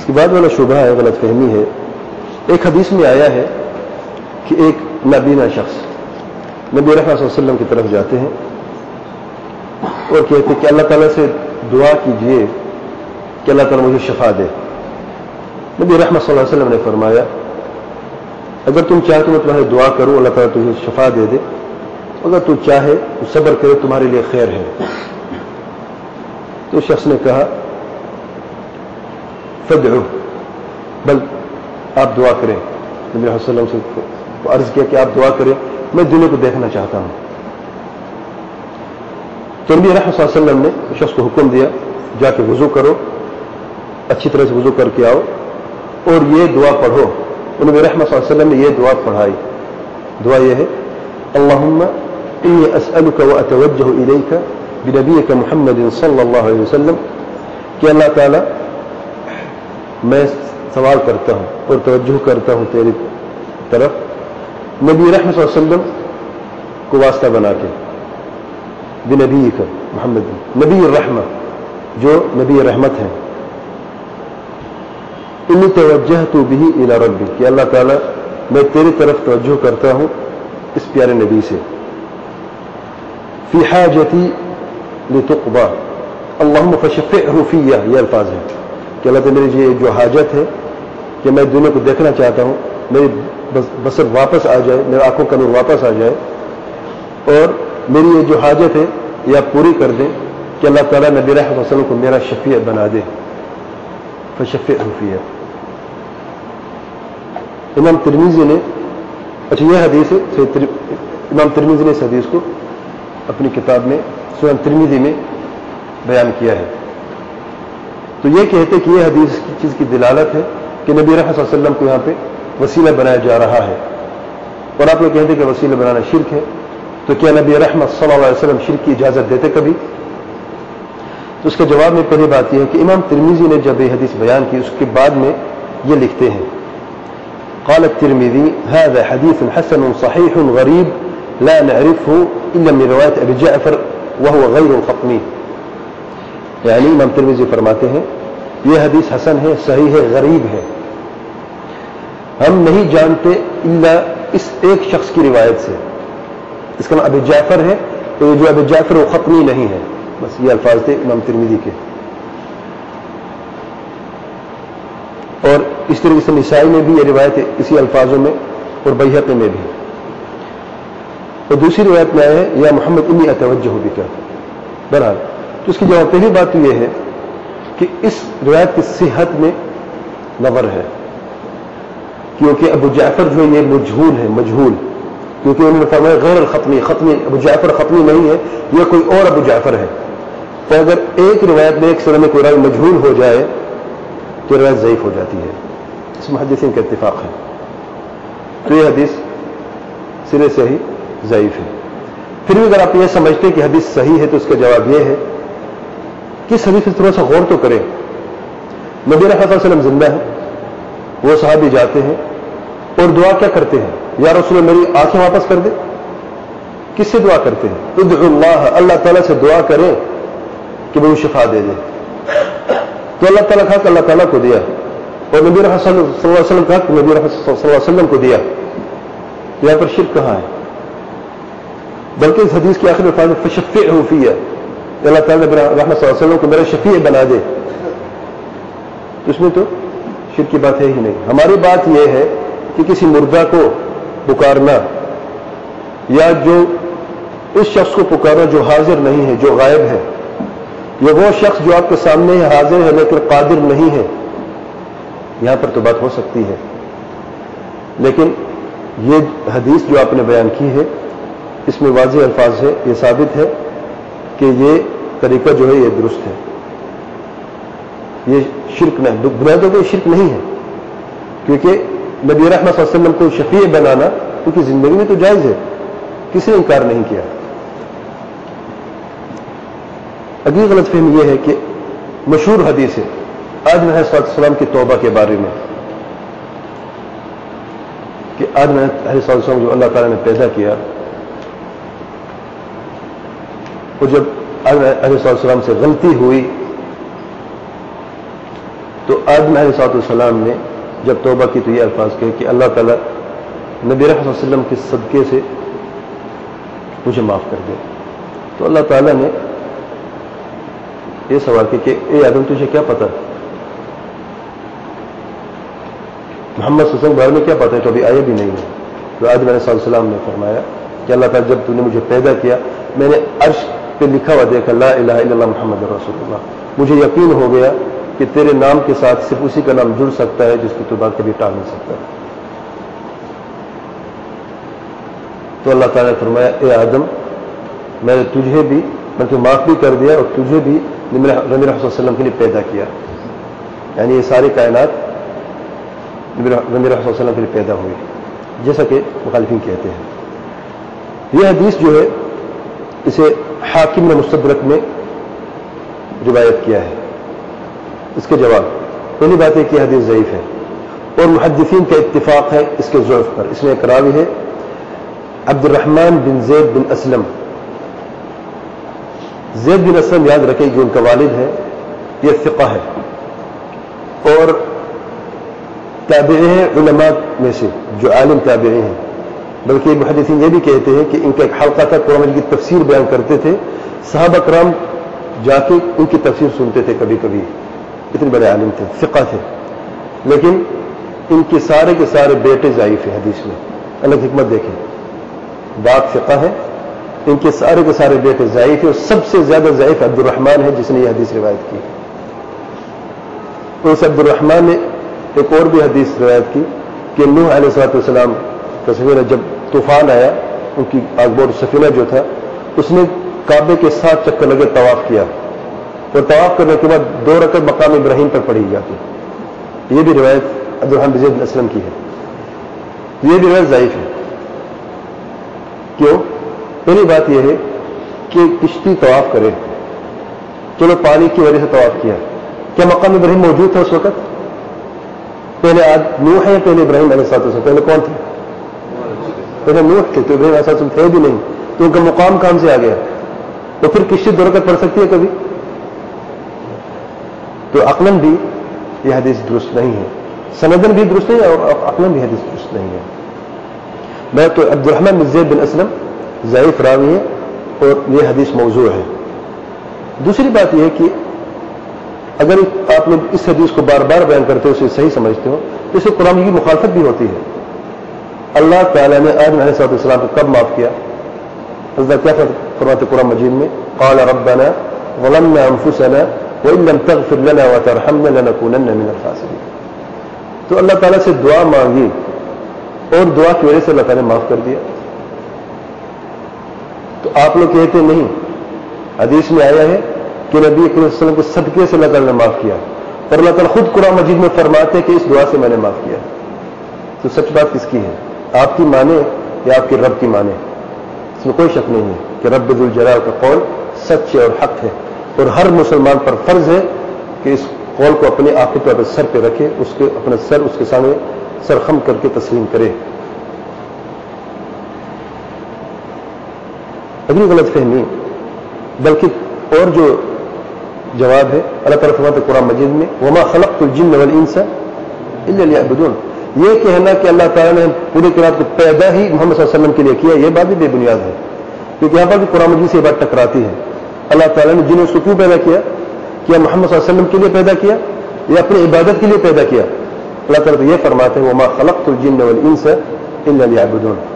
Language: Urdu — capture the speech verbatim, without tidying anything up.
کے بعد والا شبہ ہے، غلط فہمی ہے. ایک حدیث میں آیا ہے کہ ایک نابینا شخص نبی رحمت صلی اللہ علیہ وسلم کی طرف جاتے ہیں اور کہتے ہیں کہ اللہ تعالیٰ سے دعا کیجئے کہ اللہ تعالیٰ مجھے شفا دے. نبی رحمت صلی اللہ علیہ وسلم نے فرمایا اگر تم چاہے تو میں تمہاری دعا کروں اللہ تعالیٰ تجھے شفا دے دے، اگر تو چاہے تو صبر کرے تمہارے لیے خیر ہے. تو شخص نے کہا فدعو، بل آپ دعا کریں. نبی صلی اللہ علیہ وسلم سے عرض کیا کہ آپ دعا کریں، میں دنیا کو دیکھنا چاہتا ہوں. تو نبی رحمت صلی اللہ علیہ وسلم نے شخص کو حکم دیا جا کے وضو کرو، اچھی طرح سے وضو کر کے آؤ اور یہ دعا پڑھو. نبی رحمت صلی اللہ علیہ وسلم نے یہ دعا پڑھائی. دعا یہ ہے اللہم انی اسألک و اتوجہ الیک بنبیک محمد صلی اللہ علیہ وسلم، کہ اللہ تعالیٰ میں سوال کرتا ہوں اور توجہ کرتا ہوں تیری طرف نبی رحمت صلی اللہ علیہ وسلم کو واسطہ بنا کے، بنبیک محمد نبی الرحمہ جو نبی رحمت ہے، انی توجہت بہ الی ربی، کہ اللہ تعالیٰ میں تیری طرف توجہ کرتا ہوں اس پیارے نبی سے. فی حاجتی لتقضی اللہم فشفعہ فیہ، یہ الفاظ ہیں کہ اللہ تعالیٰ میری یہ جو حاجت ہے کہ میں دنیا کو دیکھنا چاہتا ہوں، میری بصر واپس آ جائے، میری آنکھوں کا نور واپس آ جائے، اور میری یہ جو حاجت ہے یہ آپ پوری کر دیں کہ اللہ تعالیٰ نبی رحمت صلی اللہ علیہ وسلم کو میرا شفیع بنا دے. فشفعہ فیہ. امام ترمذی نے، اچھا یہ حدیث ہے، امام ترمذی نے اس حدیث کو اپنی کتاب میں سنن ترمذی میں بیان کیا ہے. تو یہ کہتے کہ یہ حدیث کی چیز کی دلالت ہے کہ نبی رحمت صلی اللہ علیہ وسلم کو یہاں پہ وسیلہ بنایا جا رہا ہے. اور آپ لوگ کہتے کہ وسیلہ بنانا شرک ہے، تو کیا نبی رحمت صلی اللہ علیہ وسلم شرک کی اجازت دیتے کبھی؟ تو اس کا جواب میں پہلی بات یہ ہے کہ امام ترمذی نے جب یہ حدیث بیان کی اس کے بعد میں یہ لکھتے ہیں قال الترمذي هذا حديث حسن صحيح غريب لا نعرفه إلا من رواية أبي جعفر وهو غير الخطمي. یعنی امام ترمذی فرماتے ہیں یہ حدیث حسن ہے، صحیح ہے، غریب ہے، ہم نہیں جانتے الا اس ایک شخص کی روایت سے، اس کا نام ابی جعفر ہے، تو یہ جو ابی جعفر وہ خطمی نہیں ہے. بس یہ الفاظ تھے امام ترمذی کے. اور اس طریقے سے نسائی میں بھی یہ روایت ہے اسی الفاظوں میں، اور بیہقی میں بھی. اور دوسری روایت میں آیا ہے یا محمد انی اتوجہ بک. بہرحال تو اس کی جواب پہلی بات تو یہ ہے کہ اس روایت کی صحت میں نظر ہے، کیونکہ ابو جعفر جو ہے یہ مجہول ہے، مجہول، کیونکہ انہوں نے فرمایا غیر الخطمی، خطمی ابو جعفر خطمی نہیں ہے، یہ کوئی اور ابو جعفر ہے. تو اگر ایک روایت میں ایک سرے میں کوئی راوی مجہول ہو جائے تو روایت ضعیف ہو جاتی ہے. اس محدثین کا اتفاق ہے. تو یہ حدیث سرے سے ہی ضعیف ہے. پھر بھی اگر آپ یہ سمجھتے ہیں کہ حدیث صحیح ہے تو اس کا جواب یہ ہے کہ اس حدیث سے تھوڑا سا غور تو کریں. نبی رحمت صلی اللہ علیہ وسلم زندہ ہے، وہ صحابی جاتے ہیں اور دعا کیا کرتے ہیں؟ یا رسول اللہ میری آنکھیں واپس کر دے. کس سے دعا کرتے ہیں؟ ادعو اللہ، اللہ تعالیٰ سے دعا کریں کہ وہ شفا دے دے. تو اللہ تعالیٰ کہا کہ اللہ تعالیٰ کو دیا، اور نبی رحمت صلی اللہ علیہ وسلم کہا کہ نبی رحمت صلی اللہ علیہ وسلم کو دیا. یہاں پر شرک کہاں ہے؟ بلکہ اس حدیث کے آخر میں فرمایا فشفعہ فیہ، اللہ تعالیٰ نے رحمت صلی اللہ علیہ وسلم کو میرا شفیع بنا دے. اس میں تو شرک کی بات ہے ہی نہیں. ہماری بات یہ ہے کہ کسی مردہ کو پکارنا یا جو اس شخص کو پکارنا جو حاضر نہیں ہے، جو غائب ہے، یا وہ شخص جو آپ کے سامنے ہے حاضر ہے لیکن قادر نہیں ہے، یہاں پر تو بات ہو سکتی ہے. لیکن یہ حدیث جو آپ نے بیان کی ہے اس میں واضح الفاظ ہے، یہ ثابت ہے کہ یہ طریقہ جو ہے یہ درست ہے، یہ شرک نہیں، بنیادوں کو شرک نہیں ہے. کیونکہ نبی رحمت صلی اللہ علیہ وسلم کو شفیع بنانا ان کی زندگی میں تو جائز ہے، کسی نے انکار نہیں کیا. اگلی غلط فہمی یہ ہے کہ مشہور حدیث ہے آدم علیہ السلام کی توبہ کے بارے میں کہ آدم علیہ السلام جو اللہ تعالیٰ نے پیدا کیا، اور جب آدم علیہ السلام سے غلطی ہوئی تو آدم علیہ السلام نے جب توبہ کی تو یہ الفاظ کہے کہ اللہ تعالیٰ نبی رحمت صلی اللہ علیہ وسلم کے صدقے سے مجھے معاف کر دے. تو اللہ تعالیٰ نے یہ سوال کیا کہ اے آدم تجھے کیا پتا محمد صلی اللہ علیہ وسلم کے بارے میں کیا پتا ہے؟ تو ابھی آئے بھی نہیں ہے. تو آدم علیہ السلام نے فرمایا کہ اللہ تعالیٰ جب تو نے مجھے پیدا کیا میں نے عرش پہ لکھا ہوا دیکھا لا الہ الا اللہ محمد رسول اللہ. مجھے یقین ہو گیا کہ تیرے نام کے ساتھ صرف اسی کا نام جڑ سکتا ہے جس کی تو بات کبھی ٹال نہیں سکتا. تو اللہ تعالیٰ نے فرمایا اے آدم میں نے تجھے بھی میں تو معاف بھی کر دیا اور تجھے بھی نبی رحمت صلی اللہ علیہ وسلم کے لیے پیدا کیا. یعنی یہ ساری کائنات نبی رحمت صلی اللہ علیہ وسلم کے لیے پیدا ہوئی جیسا کہ مخالفین کہتے ہیں. یہ حدیث جو ہے اسے حاکم نے مستدرک میں روایت کیا ہے. اس کے جواب پہلی بات ہے کہ حدیث ضعیف ہے اور محدثین کا اتفاق ہے اس کے ضعف پر. اس میں ایک راوی ہے عبد الرحمن بن زید بن اسلم. زید بن اسلم یاد رکھے جو ان کا والد ہے یہ ثقہ ہے اور تابعی ہیں علماء میں سے جو عالم تابعی ہیں. بلکہ محدثین یہ بھی کہتے ہیں کہ ان کا ایک حلقہ تھا قرآن مجید کی تفسیر بیان کرتے تھے. صحابہ کرام جا کے ان کی تفسیر سنتے تھے کبھی کبھی. اتنے بڑے عالم تھے ثقہ تھے. لیکن ان کے سارے کے سارے بیٹے ضعیف ہیں حدیث میں. الگ حکمت دیکھیں بات ثقہ ہے ان کے سارے کے سارے بیٹے ضعیف ہیں اور سب سے زیادہ ضعیف عبد الرحمن ہے جس نے یہ حدیث روایت کی. تو اس عبد الرحمن نے ایک اور بھی حدیث روایت کی کہ نوح علیہ الصلوۃ والسلام کا سفینہ جب طوفان آیا ان کی آگ بور سفینہ جو تھا اس نے کعبے کے ساتھ چکر لگے طواف کیا اور طواف کرنے کے بعد دو رکعت مقام ابراہیم پر پڑھی جاتی. یہ بھی روایت عبد الرحمن بن زید بن اسلم کی ہے. یہ بھی روایت ضعیف ہے. کیوں؟ پہلی بات یہ ہے کہ کشتی طواف کرے چلو پانی کی وجہ سے طواف کیا. کیا مقام ابراہیم موجود تھا اس وقت؟ پہلے آج نوح ہے پہلے ابراہیم علیہ السلام سے پہلے کون تھے؟ پہلے نوح تھے تو ابراہیم علیہ السلام تھے بھی نہیں. تو ان کا مقام کہاں سے آ گیا؟ تو پھر کشتی دو رکعت پڑھ سکتی ہے کبھی؟ تو عقلاً بھی یہ حدیث درست نہیں ہے. سندن بھی درست نہیں ہے اور عقلاً بھی حدیث درست نہیں ہے. میں تو عبد الرحمن بن زید بن اسلم ضعیف راوی ہے اور یہ حدیث موضوع ہے. دوسری بات یہ ہے کہ اگر آپ نے اس حدیث کو بار بار بیان کرتے ہو اسے صحیح سمجھتے ہو تو اسے قرآن کی مخالفت بھی ہوتی ہے. اللہ تعالیٰ نے آدم علیہ السلام کو کب معاف کیا؟ حضرت کیا فرماتے قرآن مجید میں قال ربنا ظلمنا انفسنا وان لم تغفر لنا وترحمنا لنكونن من الخاسرين. تو اللہ تعالیٰ سے دعا مانگی اور دعا کی وجہ سے اللہ تعالیٰ نے معاف کر دیا. تو آپ لوگ کہتے نہیں حدیث میں آیا ہے کہ نبی کریم صلی اللہ علیہ وسلم کے صدقے سے اللہ تعالیٰ نے معاف کیا اور اللہ تعالیٰ خود قرآن مجید میں فرماتے ہیں کہ اس دعا سے میں نے معاف کیا. تو سچ بات کس کی ہے؟ آپ کی مانے یا آپ کے رب کی مانے؟ اس میں کوئی شک نہیں ہے کہ رب ذو الجلال کا قول سچ ہے اور حق ہے اور ہر مسلمان پر فرض ہے کہ اس قول کو اپنے آخر پر سر پہ رکھے اس کے اپنا سر اس کے سامنے سرخم کر کے تسلیم کرے. اگلی غلط فہمی بلکہ اور جو جواب ہے اللہ تعالیٰ فرماتے قرآن مجید میں وما خلقت الجن والانس الا لیعبدون. یہ کہنا کہ اللہ تعالیٰ نے پوری کائنات کو پیدا ہی محمد صلی اللہ علیہ وسلم کے لیے کیا یہ بات بھی بے بنیاد ہے کیونکہ یہاں پر بھی قرآن مجید سے یہ بات ٹکراتی ہے. اللہ تعالیٰ نے جنہیں اس کو کیوں پیدا کیا؟ کیا محمد صلی اللہ علیہ وسلم کے لیے پیدا کیا یا اپنی عبادت کے لیے پیدا کیا؟ اللہ تعالیٰ تو یہ فرماتے ہیں وما خلقت الجن والانس الا لیعبدون.